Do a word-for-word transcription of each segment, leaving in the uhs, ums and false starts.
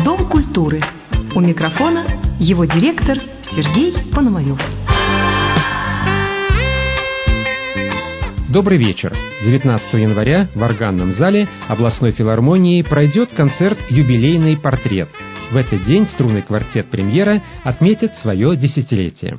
Дом культуры. У микрофона его директор Сергей Пономарев. Добрый вечер. девятнадцатого января в органном зале областной филармонии пройдет концерт «Юбилейный портрет». В этот день струнный квартет «Премьера» отметит свое десятилетие.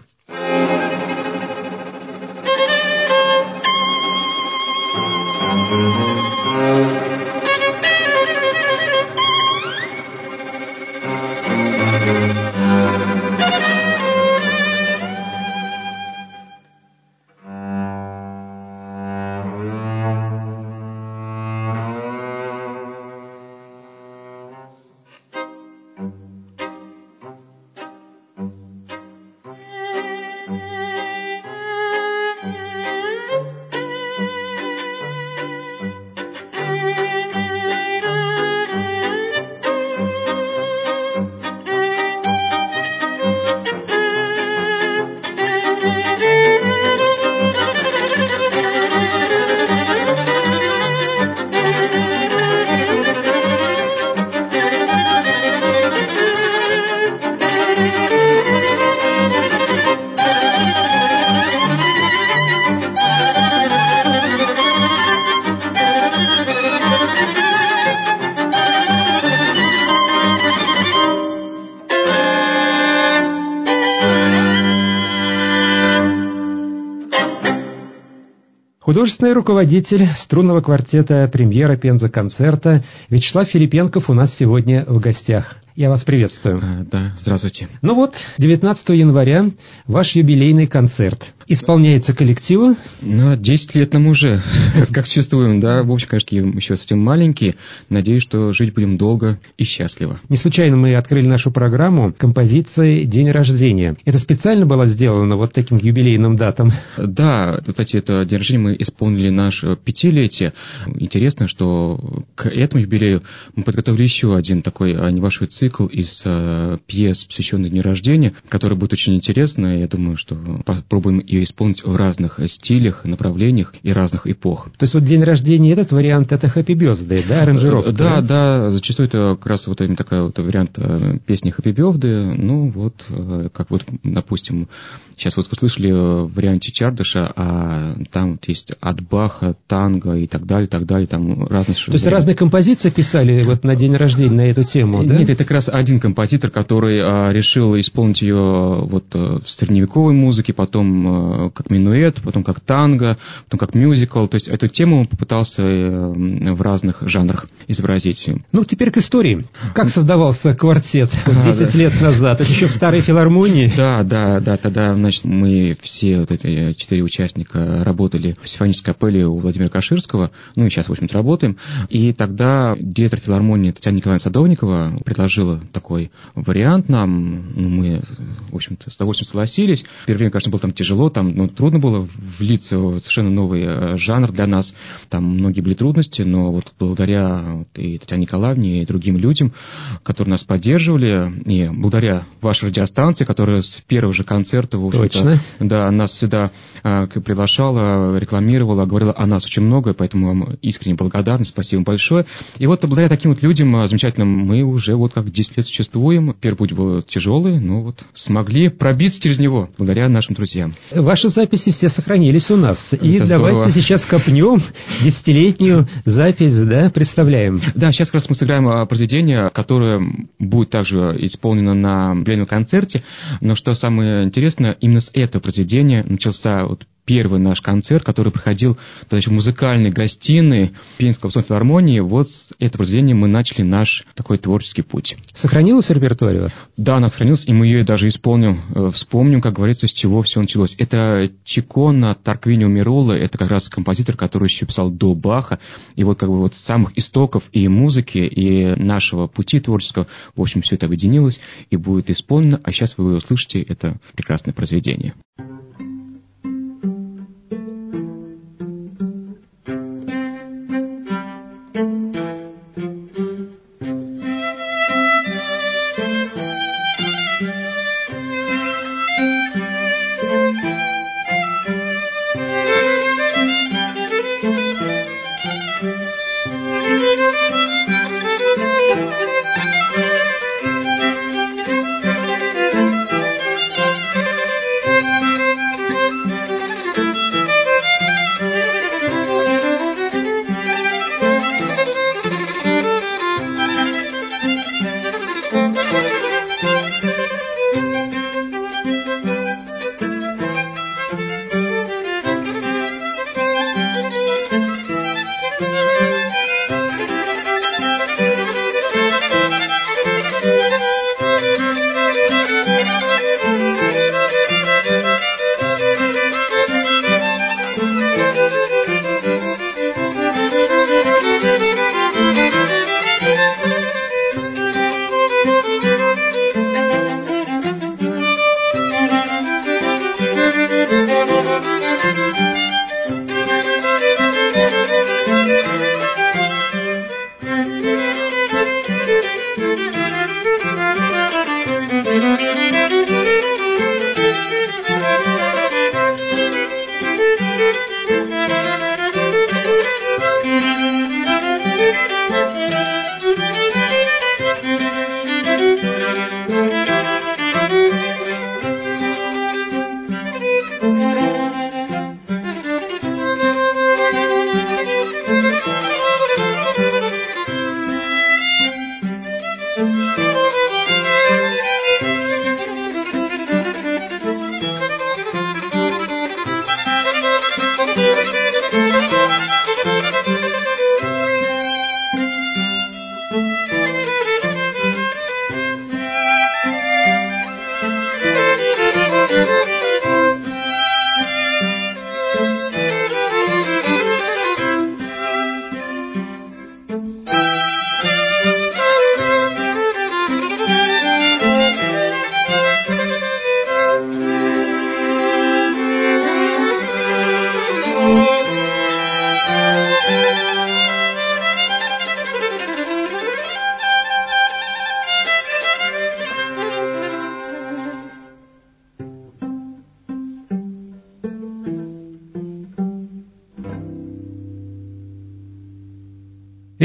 Художественный руководитель струнного квартета «Премьера» Пенза-концерта Вячеслав Филипенков у нас сегодня в гостях. Я вас приветствую. А, да, здравствуйте. Ну вот, девятнадцатого января ваш юбилейный концерт. Исполняется коллективу? Ну, десять лет нам уже, как чувствуем, да. В общем, конечно, еще совсем маленькие. Надеюсь, что жить будем долго и счастливо. Не случайно мы открыли нашу программу композицией «День рождения». Это специально было сделано вот таким юбилейным датам? Да, кстати, это день рождения мы исполнили наше пятилетие. Интересно, что к этому юбилею мы подготовили еще один такой небольшой цикл из э, пьес, посвященных дню рождения, который будет очень интересно. Я думаю, что попробуем ее исполнить в разных стилях, направлениях и разных эпох. То есть вот день рождения, этот вариант, это Happy Birthday, да, аранжировка? Да, да, зачастую это как раз вот именно такой вот вариант э, песни Happy Birthday. Ну вот, э, как вот, допустим, сейчас вот вы слышали в варианте Чардыша, а там вот есть от Баха, танго и так далее, так далее, там разные... То есть разные композиции писали вот на день рождения на эту тему, да? Нет, это как раз один композитор, который а, решил исполнить ее вот в средневековой музыке, потом а, как минуэт, потом как танго, потом как мюзикл. То есть эту тему он попытался а, в разных жанрах изобразить. Ну, теперь к истории. Как создавался квартет десять лет назад? Это еще в старой филармонии? Да, да, да. Тогда, значит, мы все вот эти четыре участника работали в симфонической капелле у Владимира Каширского. Ну, и сейчас, в общем-то, работаем. И тогда директор филармонии Татьяна Николаевна Садовникова предложила такой вариант нам. Ну, мы, в общем-то, с удовольствием согласились. В первое время, конечно, было там тяжело, там ну, трудно было влиться в совершенно новый жанр для нас. Там многие были трудности, но вот благодаря вот, и Татьяне Николаевне, и другим людям, которые нас поддерживали, и благодаря вашей радиостанции, которая с первого же концерта, в общем-то, да, нас сюда а, приглашала, рекламировала, говорила о нас очень много, поэтому вам искренне благодарны, спасибо большое. И вот благодаря таким вот людям замечательным мы уже вот как десять лет существуем. Первый путь был тяжелый, но вот смогли пробиться через него, благодаря нашим друзьям. Ваши записи все сохранились у нас. И это давайте здорово. Сейчас копнем десятилетнюю запись, да, представляем. Да, сейчас как раз мы сыграем произведение, которое будет также исполнено на юбилейном концерте. Но что самое интересное, именно с этого произведения начался вот первый наш концерт, который проходил тогда еще в музыкальной гостиной Пензенской областной филармонии. Вот с этого произведения мы начали наш такой творческий путь. Сохранилась репертуар у вас? Да, она сохранилась, и мы ее даже исполним. Вспомним, как говорится, с чего все началось. Это Чикона Тарквинио Мирола, это как раз композитор, который еще писал до Баха. И вот как бы вот с самых истоков и музыки, и нашего пути творческого, в общем, все это объединилось и будет исполнено. А сейчас вы услышите это прекрасное произведение.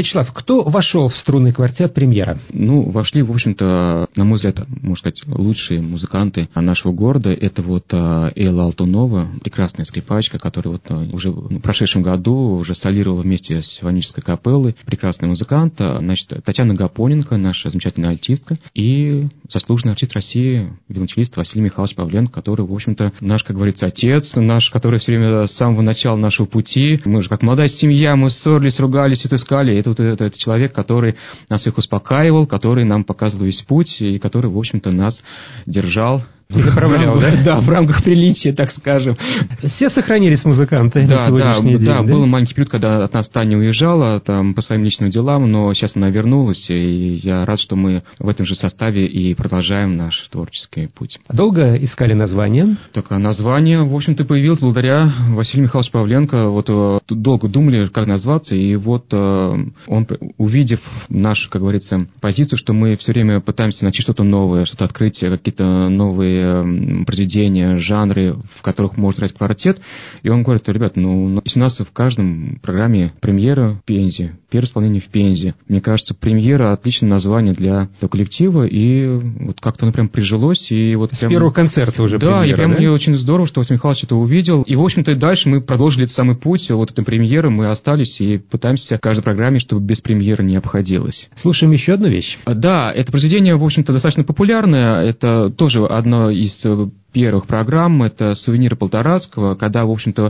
Вячеслав, кто вошел в струнный квартет «Премьера»? Ну, вошли, в общем-то, на мой взгляд, можно сказать, лучшие музыканты нашего города. Это вот Элла Алтунова, прекрасная скрипачка, которая вот уже в прошедшем году уже солировала вместе с симфонической капеллой. Прекрасный музыкант. Значит, Татьяна Гапоненко, наша замечательная альтистка. И заслуженный артист России, виолончелист Василий Михайлович Павленко, который, в общем-то, наш, как говорится, отец, наш, который все время с самого начала нашего пути. Мы же как молодая семья, мы ссорились, ругались, отыскали. Это, это, это, это человек, который нас их успокаивал, который нам показывал весь путь и который, в общем-то, нас держал. И направлял, да? Да, в рамках приличия, так скажем. Все сохранились музыканты да, на сегодняшний да, день, да, да? был маленький период, когда от нас Таня уезжала там, по своим личным делам, но сейчас она вернулась, и я рад, что мы в этом же составе и продолжаем наш творческий путь. Долго искали название? Так, а название, в общем-то, появилось благодаря Василию Михайловичу Павленко. Вот тут долго думали, как назваться, и вот он, увидев нашу, как говорится, позицию, что мы все время пытаемся найти что-то новое, что-то открыть, какие-то новые произведения, жанры, в которых может играть квартет. И он говорит: ребят, ну, если у нас в каждом программе премьера в Пензе, первое исполнение в Пензе. Мне кажется, премьера — отличное название для, для коллектива, и вот как-то оно прям прижилось. И вот С прям... первого концерта уже да, премьера, и прям да? мне очень здорово, что Василий Михайлович это увидел. И, в общем-то, и дальше мы продолжили этот самый путь. Вот этой премьеры мы остались и пытаемся в каждой программе, чтобы без премьеры не обходилось. Слушаем еще одну вещь. Да, это произведение, в общем-то, достаточно популярное. Это тоже одно из первых программ, это «Сувениры Полторацкого», когда, в общем-то,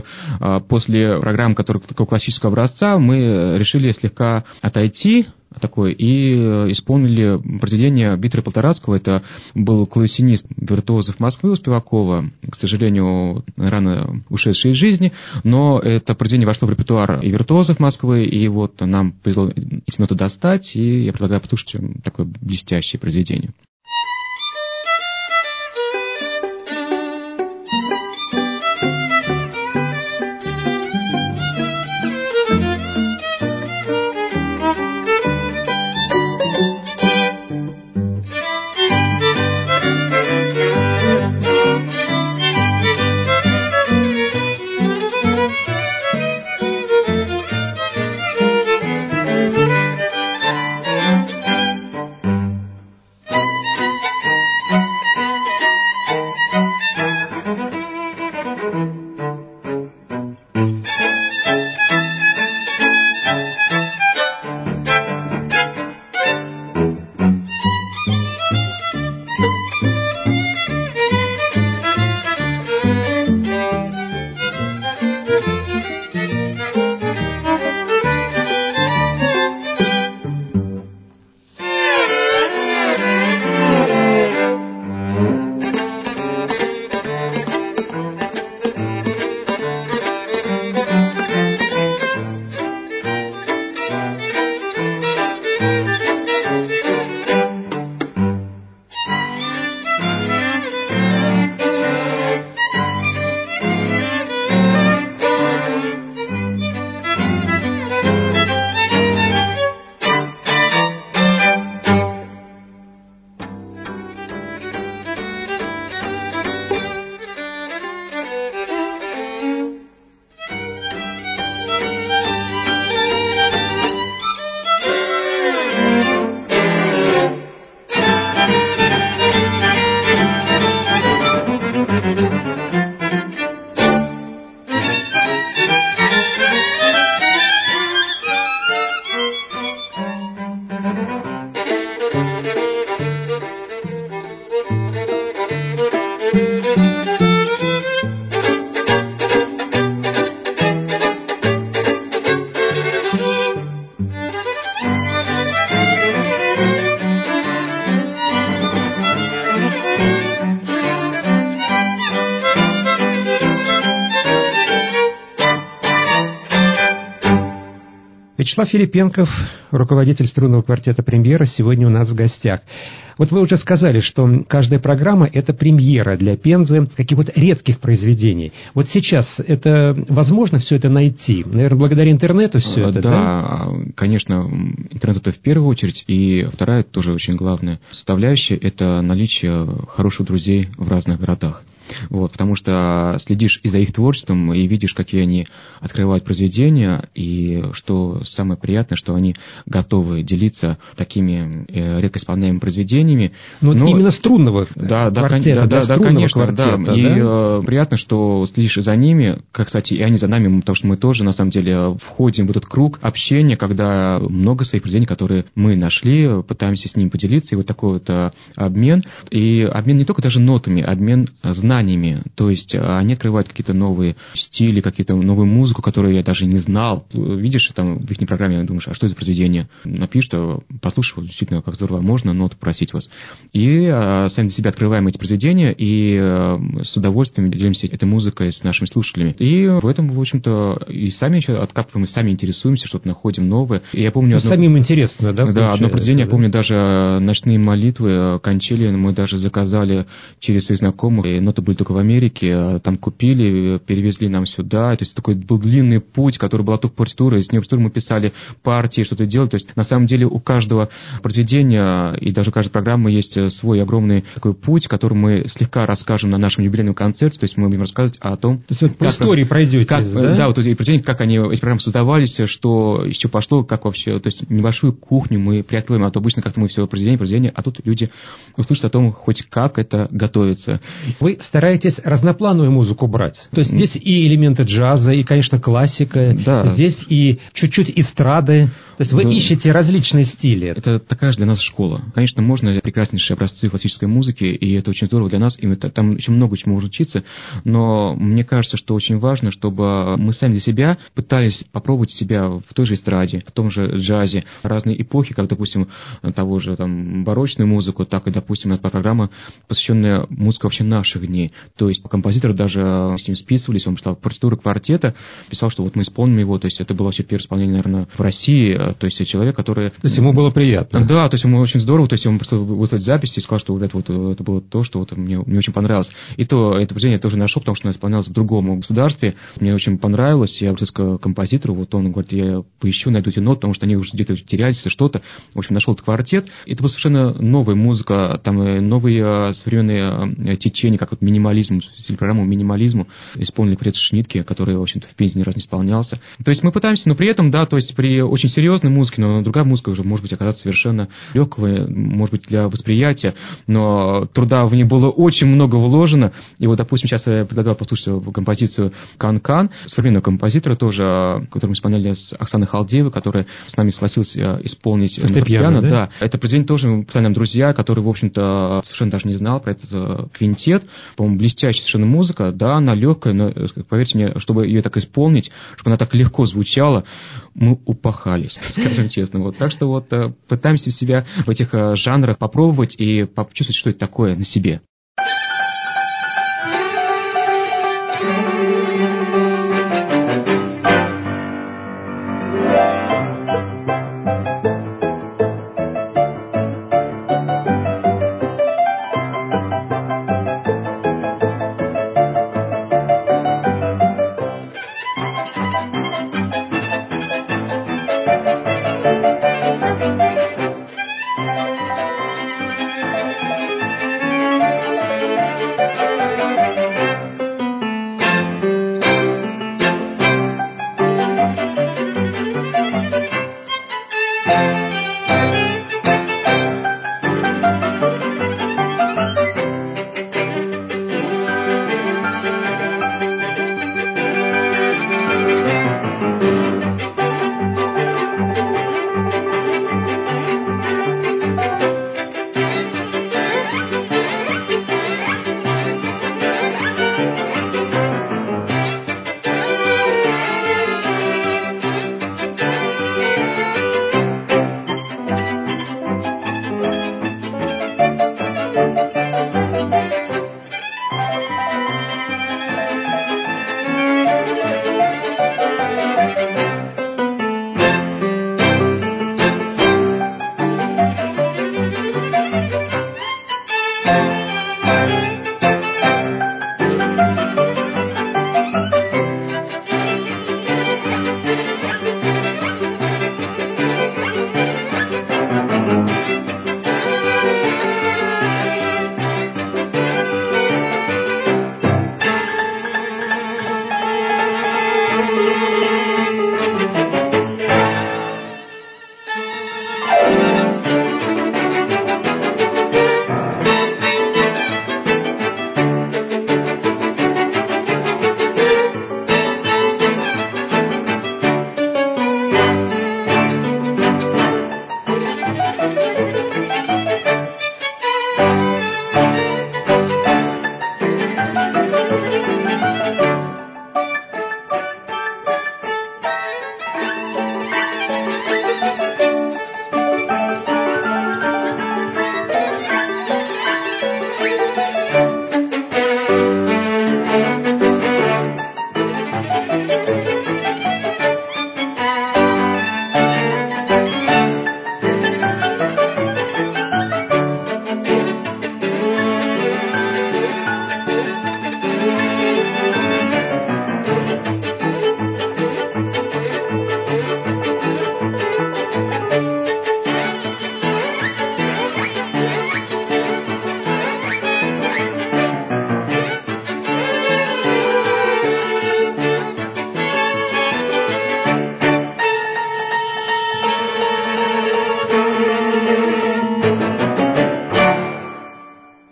после программы, которая такого классического образца, мы решили слегка отойти такой и исполнили произведение Виктора Полторацкого. Это был клавесинист виртуозов Москвы у Спивакова, к сожалению, рано ушедший из жизни, но это произведение вошло в репертуар и виртуозов Москвы, и вот нам повезло эти ноты достать, и я предлагаю послушать такое блестящее произведение. Вячеслав Филипенков, руководитель струнного квартета «Премьера», сегодня у нас в гостях. Вот вы уже сказали, что каждая программа – это премьера для Пензы каких-то редких произведений. Вот сейчас это возможно все это найти? Наверное, благодаря интернету все это, да? Да, конечно, интернет – это в первую очередь. И вторая, тоже очень главная составляющая – это наличие хороших друзей в разных городах. Вот, потому что следишь и за их творчеством, и видишь, какие они открывают произведения, и что самое приятное, что они готовы делиться такими э, редко исполняемыми произведениями. Ну, вот именно струнного да, да, квартета, да, да, да, конечно, квартета, да. да? И э, приятно, что следишь за ними, как, кстати, и они за нами, потому что мы тоже, на самом деле, входим в этот круг общения, когда много своих произведений, которые мы нашли, пытаемся с ними поделиться, и вот такой вот а, обмен. И обмен не только даже нотами, обмен знаниями. То есть они открывают какие-то новые стили, какие-то новую музыку, которую я даже не знал. Видишь, там в их программе думаешь, а что это за произведение? Напишешь, послушай, действительно, как здорово, можно ноту просить вас. И а, сами для себя открываем эти произведения и а, с удовольствием делимся этой музыкой с нашими слушателями. И в этом, в общем-то, и сами еще откапываем, и сами интересуемся, что-то находим новое. И я помню... Одно... Самим интересно, да? Да, одно произведение, да? я помню, даже «Ночные молитвы» кончили, мы даже заказали через своих знакомых, и ноты были только в Америке, там купили, перевезли нам сюда, то есть такой был длинный путь, который была только партитура, из нее мы писали партии, что-то делали, то есть на самом деле у каждого произведения и даже у каждой программы есть свой огромный такой путь, который мы слегка расскажем на нашем юбилейном концерте, то есть мы будем рассказывать о том... То есть вот по истории пройдете, как, да? Да, вот эти произведения, как они, эти программы создавались, что еще пошло, как вообще, то есть небольшую кухню мы приоткроем, а то обычно как-то мы все произведение, произведение, а тут люди услышат о том, хоть как это готовится. Вы стараетесь разноплановую музыку брать. То есть здесь и элементы джаза, и, конечно, классика, да. Здесь и чуть-чуть эстрады. То есть вы да. ищете различные стили. Это такая же для нас школа. Конечно, можно прекраснейшие образцы классической музыки, и это очень здорово для нас, и мы, там еще много чему можно учиться, но мне кажется, что очень важно, чтобы мы сами для себя пытались попробовать себя в той же эстраде, в том же джазе, разные эпохи, как, допустим, того же там барочную музыку, так и, допустим, у нас программа, посвященная музыке вообще наших дней. То есть композитор даже с ним списывались, он писал партитуру квартета, писал, что вот мы исполним его, то есть это было вообще первое исполнение, наверное, в России, то есть человек, который... То есть ему было приятно. Да, то есть ему очень здорово, то есть он просто выслал запись и сказал, что вот, вот это было то, что вот мне, мне очень понравилось. И то это произведение я тоже нашел, потому что оно исполнялось в другом государстве, мне очень понравилось, я обратился к композитору, вот он говорит, я поищу, найду эти ноты, потому что они уже где-то терялись, что-то. В общем, нашел этот квартет. Это была совершенно новая музыка, там новые современные течения, как вот минимализм, стиль программы минимализму, исполнили квартет Шнитке, который, в общем-то, в Пензе ни разу не исполнялся. То есть мы пытаемся, но при этом, да, то есть при очень серьезной музыке, но другая музыка уже может быть оказаться совершенно легкого, может быть, для восприятия, но труда в ней было очень много вложено. И вот, допустим, сейчас я предлагаю послушать композицию «Кан-Кан», современного композитора тоже, которую мы исполняли с Оксаной Халдеевой, которая с нами согласилась исполнить фортепиано. Да? Да. Это произведение тоже мы писали нам друзья, которые, в общем-то, совершенно даже не знал про этот квинтет. По-моему, блестящая совершенно музыка, да, она легкая, но, поверьте мне, чтобы ее так исполнить, чтобы она так легко звучала, мы упахались, скажем честно. Вот. Так что вот пытаемся себя в этих жанрах попробовать и почувствовать, что это такое на себе.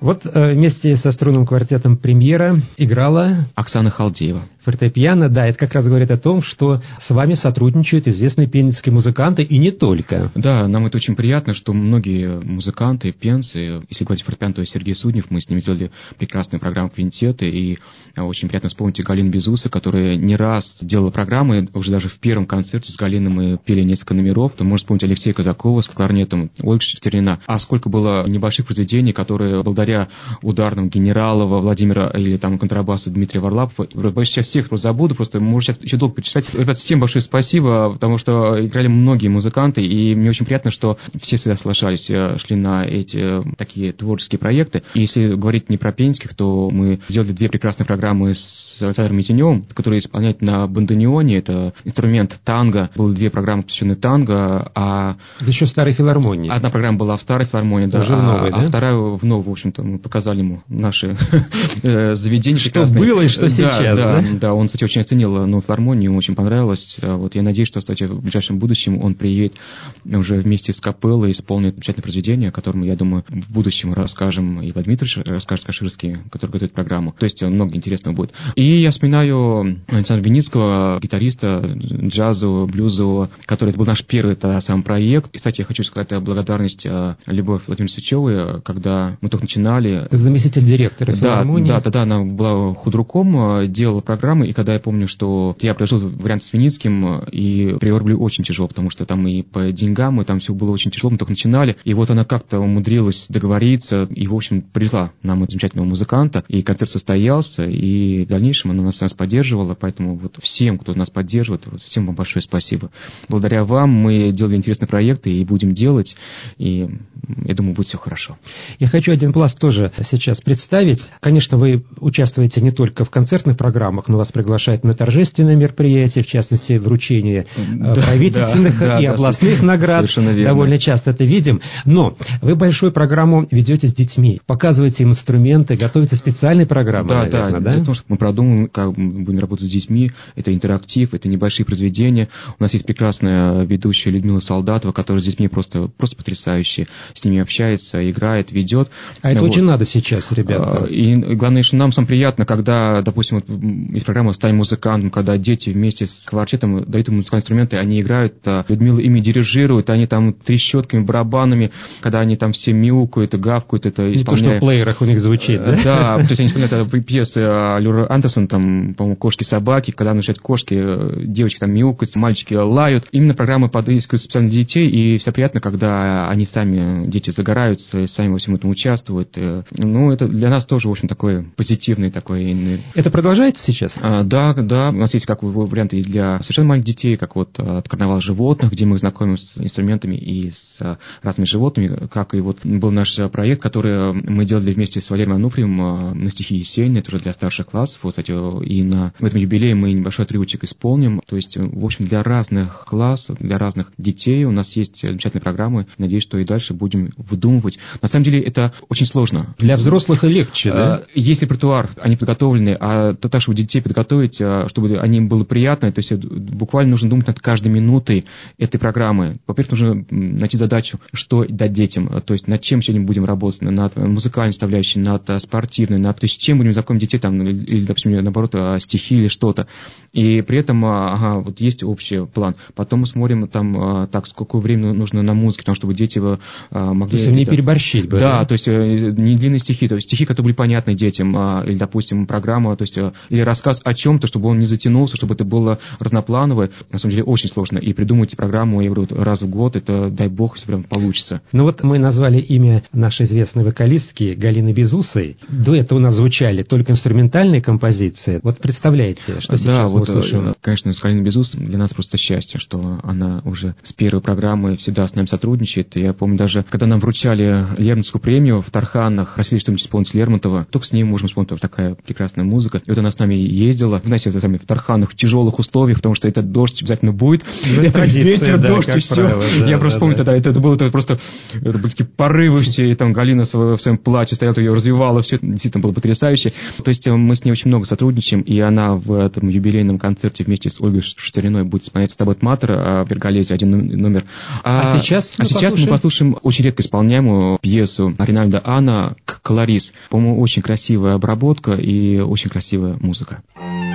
Вот э, вместе со струнным квартетом «Премьера» играла Оксана Халдеева. Фортепиано, да, это как раз говорит о том, что с вами сотрудничают известные пензенские музыканты, и не только. Да, нам это очень приятно, что многие музыканты, пенсы, если говорить фортепиано, то Сергей Суднев, мы с ним сделали прекрасную программу «Квинтеты», и очень приятно вспомнить и Галину Безуса, которая не раз делала программы, уже даже в первом концерте с Галиной мы пели несколько номеров, то можно вспомнить Алексея Казакова с кларнетом, Ольга Шестерина, а сколько было небольших произведений, которые благодаря ударным Генералова, Владимира или там контрабаса Дмитрия Варлапова, большая часть всех просто забуду, просто можно сейчас еще долго перечислять. Ребят, всем большое спасибо, потому что играли многие музыканты, и мне очень приятно, что все всегда соглашались, шли на эти такие творческие проекты. И если говорить не про пензенских, то мы сделали две прекрасные программы с Александром Митиневым, который исполняет на бандонеоне, это инструмент танго. Были две программы, посвященные танго, а... Это еще старой филармонии. Одна программа была в старой филармонии, да, уже в новой, а, да? а вторая в новой, в общем-то, мы показали ему наши заведения. Что было и что сейчас, да? Да, он, кстати, очень оценил новую филармонию, ему очень понравилось. Вот я надеюсь, что, кстати, в ближайшем будущем он приедет уже вместе с капеллой и исполнит замечательное произведение, о котором, я думаю, в будущем расскажем, и Владимир расскажет Каширский, который готовит программу. То есть много интересного будет. И я вспоминаю Александра Виницкого, гитариста джазового, блюзового, который это был наш первый это, сам проект. И, кстати, я хочу сказать благодарность Любовь Владимировне Сычевой, когда мы только начинали. Заместитель директора филармонии. Да, да, тогда она была худруком, делала программы, и когда я помню, что я предложил вариант с Виницким, и приор был очень тяжело, потому что там и по деньгам, и там все было очень тяжело, мы только начинали, и вот она как-то умудрилась договориться, и, в общем, привезла нам замечательного музыканта, и концерт состоялся, и в дальнейшем она нас, нас поддерживала, поэтому вот всем, кто нас поддерживает, вот всем вам большое спасибо. Благодаря вам мы делали интересные проекты и будем делать, и я думаю, будет все хорошо. Я хочу один пласт тоже сейчас представить. Конечно, вы участвуете не только в концертных программах, но вас приглашают на торжественные мероприятия, в частности, вручение да, правительственных да, и да, областных да, наград. Довольно часто это видим. Но вы большую программу ведете с детьми, показываете им инструменты, готовите специальные программы, да, наверное, да? Да, потому что мы продумываем, как мы будем работать с детьми. Это интерактив, это небольшие произведения. У нас есть прекрасная ведущая Людмила Солдатова, которая с детьми просто, просто потрясающая. С ними общается, играет, ведет. А это вот. Очень надо сейчас, ребята. И главное, что нам самое приятно, когда, допустим, вот из программы «Стань музыкантом», когда дети вместе с квартетом дают им музыкальные инструменты, они играют, Людмила ими дирижирует, они там трещотками, барабанами, когда они там все мяукают и гавкают, это не исполняют. Не то, что в плеерах у них звучит, да? Да, то есть они исполняют пьесы Люры Андерсон, там, по-моему, «Кошки-собаки», когда начинают кошки, девочки там мяукают, мальчики лают. Именно программы подыскивают специально для детей, и все приятно, когда они сами, дети загораются, сами во всем этом участвуют. Ну, это для нас тоже, в общем, такой позитивный такой... Это продолжается сейчас? А, да, да. У нас есть как варианты и для совершенно маленьких детей, как вот от «Карнавал животных», где мы знакомим с инструментами и с разными животными, как и вот был наш проект, который мы делали вместе с Валерием Ануфриевым на стихи Есенина, это уже для старших классов. Вот, кстати, и на в этом юбилее мы небольшой отрывочек исполним. То есть, в общем, для разных классов, для разных детей у нас есть замечательные программы. Надеюсь, что и дальше будем выдумывать. На самом деле, это очень сложно. Для взрослых и легче, да? Есть репертуар, они подготовлены, а то так, чтобы детей подготовить, чтобы они им было приятно, то есть буквально нужно думать над каждой минутой этой программы. Во-первых, нужно найти задачу, что дать детям, то есть над чем сегодня будем работать, над музыкальной составляющей, над спортивной, над, то есть чем будем знакомить детей, там, или, допустим, наоборот, стихи или что-то. И при этом, ага, вот есть общий план. Потом мы смотрим, там, так, сколько времени нужно на музыке, потому чтобы дети могли... То есть не переборщить бы. Да, да, то есть не длинные стихи, то есть стихи, которые были понятны детям, или, допустим, программа, то есть или рассказ о чем-то, чтобы он не затянулся, чтобы это было разноплановое. На самом деле очень сложно. И придумать программу, я говорю, раз в год, это, дай бог, если прям получится. Ну вот мы назвали имя нашей известной вокалистки Галины Безусой. До этого у нас звучали только инструментальные композиции. Вот представляете, что сейчас да, мы вот, услышим? Конечно, с Галиной Безус для нас просто счастье, что она уже с первой программы всегда с нами сотрудничает. И я помню даже, когда нам вручали Лермонтовскую премию в Тарханах, просили что-нибудь исполнить Лермонтова, только с ней можем исполнить такая прекрасная музыка. И вот она с нами ездила, знаете, там, в Тарханах в тяжелых условиях, потому что этот дождь обязательно будет. Ну, это ветер, да, дождь и все. Правило, да, я просто да, помню да. тогда, это, это было это просто это были такие порывы все, и там Галина в, в своем платье стояла, ее развивала, все это действительно было потрясающе. То есть мы с ней очень много сотрудничаем, и она в этом юбилейном концерте вместе с Ольгой Шестериной будет исполнять «Стабот Матер» в Верголезе, один номер. А, а сейчас, а мы, сейчас послушаем? мы послушаем очень редко исполняемую пьесу Ринальдо Анна Анна Колорис. По-моему, очень красивая обработка и очень красивая музыка.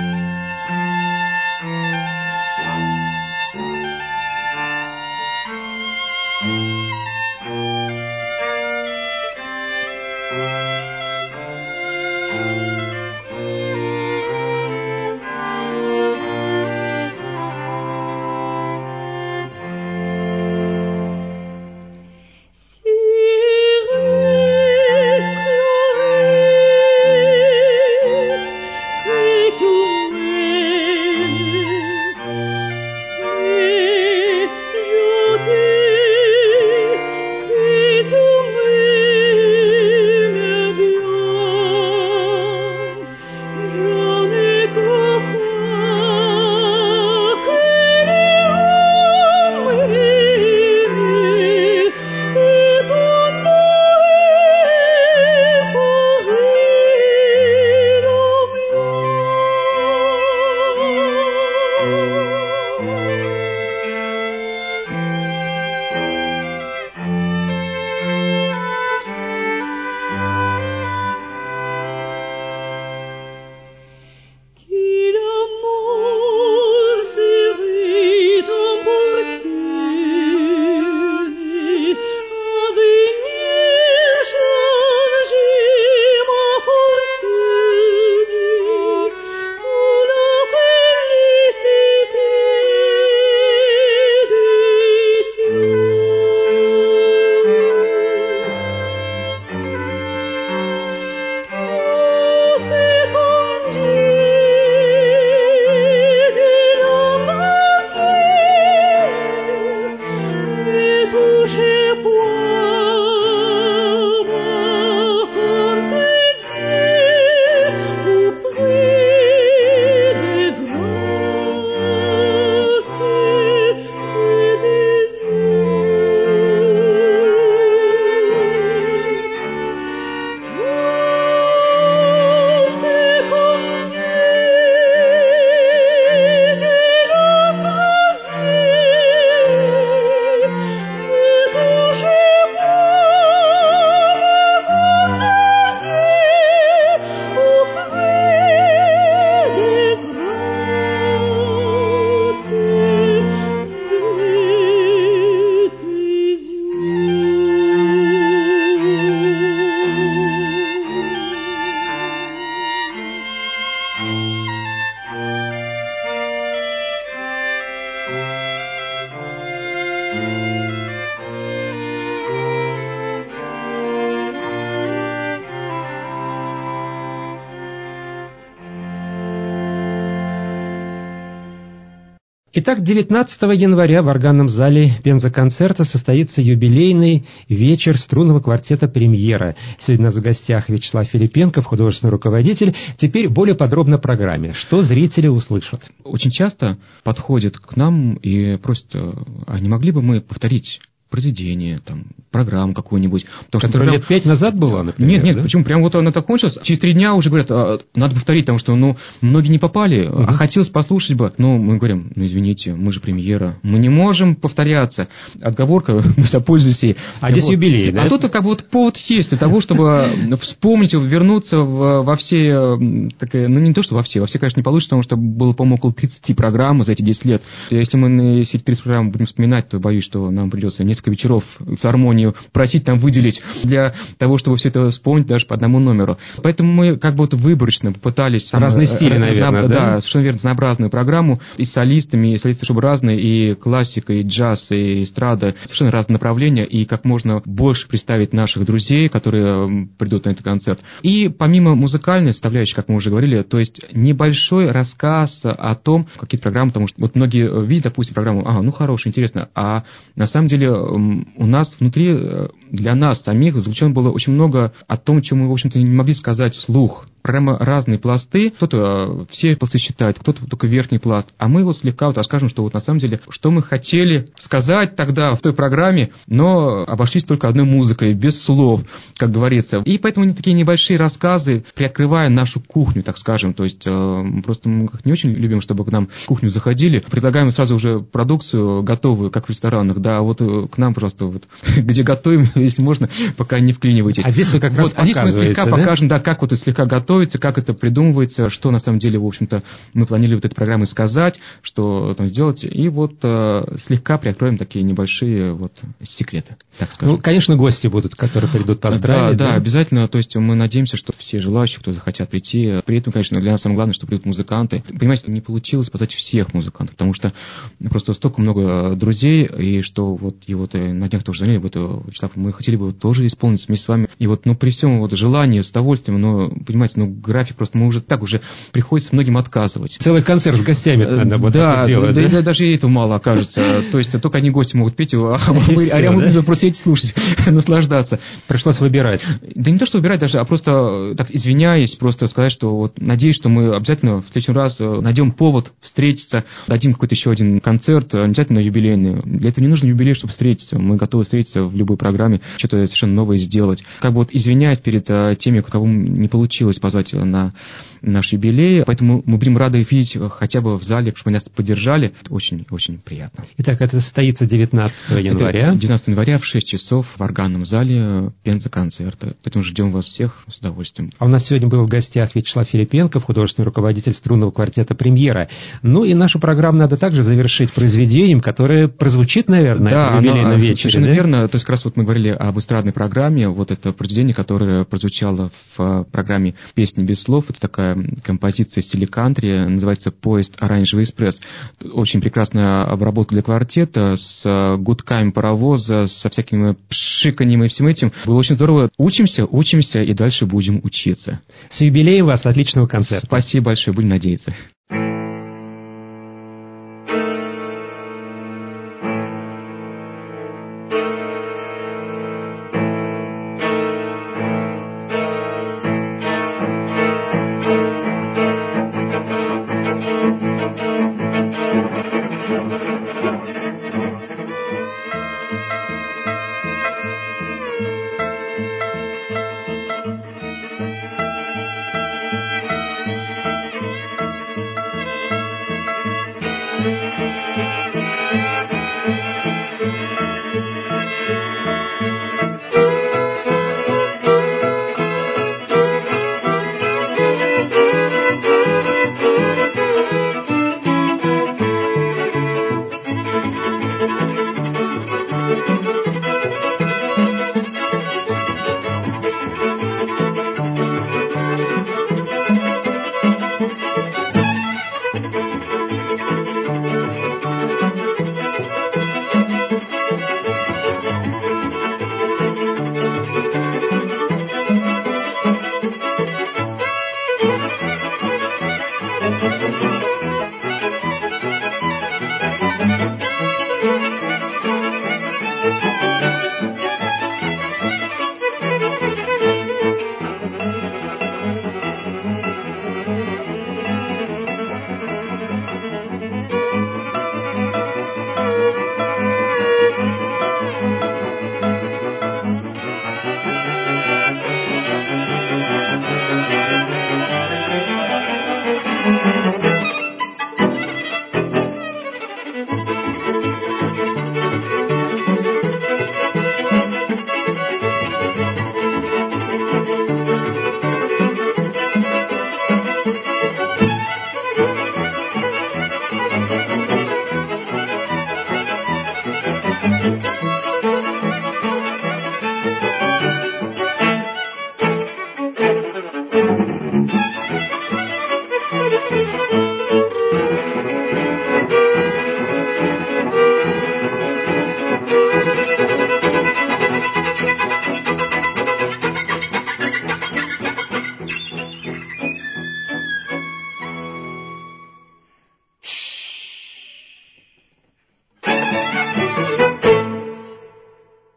Итак, девятнадцатого января в органном зале Пенза-концерта состоится юбилейный вечер струнного квартета «Премьера». Сегодня у нас в гостях Вячеслав Филипенков, художественный руководитель. Теперь более подробно о программе. Что зрители услышат? Очень часто подходят к нам и просят, а не могли бы мы повторить произведение, там, программу какую-нибудь. Которая программ... лет пять назад была, например? Нет, нет, да? Почему? Прям вот она так кончилась. Через три дня уже говорят, а, надо повторить, потому что, ну, многие не попали, uh-huh. а хотелось послушать бы. Но мы говорим, ну, извините, мы же премьера, мы не можем повторяться. Отговорка, мы запользуемся ей. А здесь вот. Юбилей, да? А тут как бы вот повод есть для того, чтобы вспомнить, вернуться во все, ну, не то, что во все, во все, конечно, не получится, потому что было, по-моему, около тридцати программ за эти десять лет. Если мы все эти тридцать программ будем вспоминать, то боюсь, что нам придется несколько вечеров филармонию просить там выделить для того, чтобы все это вспомнить даже по одному номеру. Поэтому мы как бы вот выборочно попытались... Разные стили, разно... наверное, да? Да, совершенно верно, разнообразную программу и с солистами, и солисты, чтобы разные, и классика, и джаз, и эстрада, совершенно разные направления, и как можно больше представить наших друзей, которые придут на этот концерт. И помимо музыкальной составляющей, как мы уже говорили, то есть небольшой рассказ о том, какие программы, потому что вот многие видят, допустим, программу, ага, ну хорошо, интересно, а на самом деле у нас внутри, для нас самих, звучало было очень много о том, чем мы, в общем-то, не могли сказать вслух. прямо разные пласты. Кто-то все пласты считает, кто-то только верхний пласт. А мы вот слегка вот расскажем, что вот на самом деле, что мы хотели сказать тогда в той программе, но обошлись только одной музыкой, без слов, как говорится. И поэтому такие небольшие рассказы, приоткрывая нашу кухню, так скажем. То есть просто мы не очень любим, чтобы к нам в кухню заходили. Предлагаем сразу уже продукцию готовую, как в ресторанах. Да, вот к нам просто вот, где готовим, если можно, пока не вклинивайтесь. А здесь вы как раз вот, а здесь мы слегка да? покажем, да, как вот это слегка готовится, как это придумывается, что на самом деле, в общем-то, мы планировали вот этой программой сказать, что там сделать. И вот э, слегка приоткроем такие небольшие вот секреты, так скажем. Ну, конечно, гости будут, которые придут поздравить. Да, да, да, обязательно. То есть мы надеемся, что все желающие, кто захотят прийти. При этом, конечно, для нас самое главное, что придут музыканты. Понимаете, не получилось позвать всех музыкантов, потому что просто столько много друзей, и что вот, и вот на днях тоже звонили, вот, Вячеслав, мы хотели бы тоже исполнить вместе с вами. И вот, ну, при всем вот желании, с удовольствием, но, понимаете, ну, график просто, мы уже так уже приходится многим отказывать. Целый концерт с гостями надо вот да, делать, да, да? да, даже и этого мало окажется. То есть только одни гости могут петь, а мы, а мы да? просто сидеть слушать, наслаждаться. Пришлось выбирать. Да не то, что выбирать даже, а просто, так извиняясь, просто сказать, что вот надеюсь, что мы обязательно в следующий раз найдем повод встретиться, дадим какой-то еще один концерт, обязательно юбилейный. Для этого не нужно юбилей, чтобы встретиться. Мы готовы встретиться в любой программе, что-то совершенно новое сделать. Как бы вот извиняюсь перед теми, кого не получилось позвать на наш юбилей, поэтому мы будем рады видеть хотя бы в зале, чтобы нас поддержали. Это очень-очень приятно. Итак, это состоится девятнадцатого января. Это девятнадцатого января в шесть часов в органном зале Пенза концерта. Поэтому ждем вас всех с удовольствием. А у нас сегодня был в гостях Вячеслав Филипенков, художественный руководитель струнного квартета «Премьера». Ну и нашу программу надо также завершить произведением, которое прозвучит, наверное, да, на юбилейном оно, вечере. Совершенно да? верно. То есть как раз вот мы говорили об эстрадной программе. Вот это произведение, которое прозвучало в программе «Песни без слов». Это такая композиция в стиле кантри, называется «Поезд Оранжевый экспресс». Очень прекрасная обработка для квартета с гудками паровоза, со всякими пшиканьем и всем этим. Было очень здорово. Учимся, учимся и дальше будем учиться. С юбилеем вас, отличного концерта. Спасибо большое, будем надеяться.